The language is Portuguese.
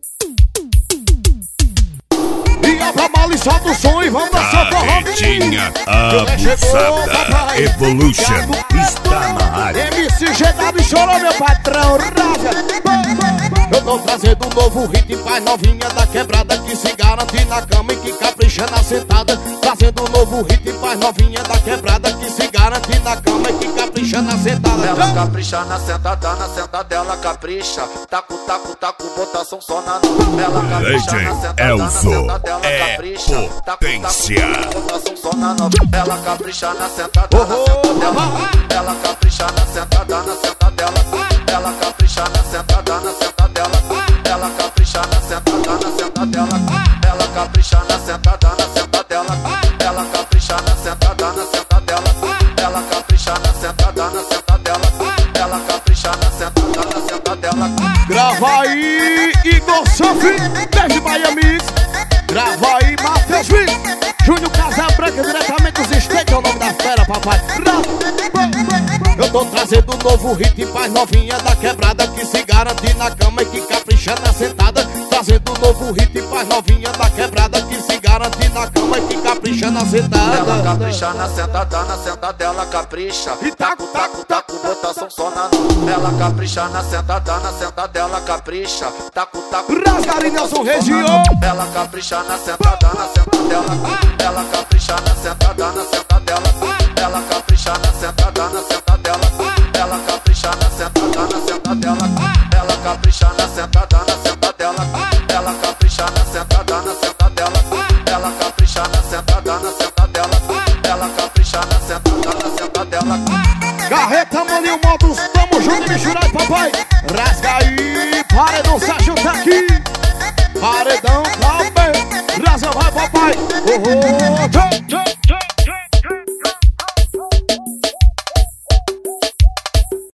E abra mal e solta o som e vamos dançar forró. Carretinha abusada Evolution está na área. MCGW chorou, meu patrão. Eu tô trazendo um novo ritmo pra novinha da quebrada que se garante na cama e que capricha na sentada. Trazendo um novo ritmo pra novinha da quebrada que se garante na cama e que capricha na sentada. Ela capricha na sentada ela capricha. Taco, taco, taco, botação só na nova. Ela capricha na sentada ela capricha. Potência. Botação só na nova. Ela capricha na sentada dela. Ela capricha na sentada dela. Ela capricha na sentada dela. Ela capricha na sentada dela. Ela capricha na sentada dela. Ela capricha na sentada dela. Ela capricha na sentada dela. Ela capricha na sentada dela. Grava aí, Igor Sofri, desde Miami. Grava aí, Matheus Viz, Júnior Casa Branca, diretamente dos Estados, é o nome da fera, papai. Eu tô trazendo um novo ritmo pra novinha da quebrada que se garante na cama e que capricha na sentada. Trazendo um novo ritmo pra novinha da quebrada que se garante na cama e que capricha na sentada. Ela capricha na sentada ela capricha. E taco, taco, taco, botação só na nova. Ela capricha na sentada ela capricha. Taco, taco, Rasgarinho Nelson Região. Ela capricha na sentada dela. Ela capricha na sentada dela. Ela capricha na sentada dela. Ela capricha na sentada dela. Ela capricha na sentada dela. Ela capricha na sentada dela. Ela capricha na sentada dela. Ela capricha na sentada dela. Carreta, Maninho Motos, tamo junto, misturado, papai. Rasga aí, paredão, Sérgio tá aqui. Paredão, papai. Rasga, vai, papai. Oh, oh, tchau, tchau, tchau.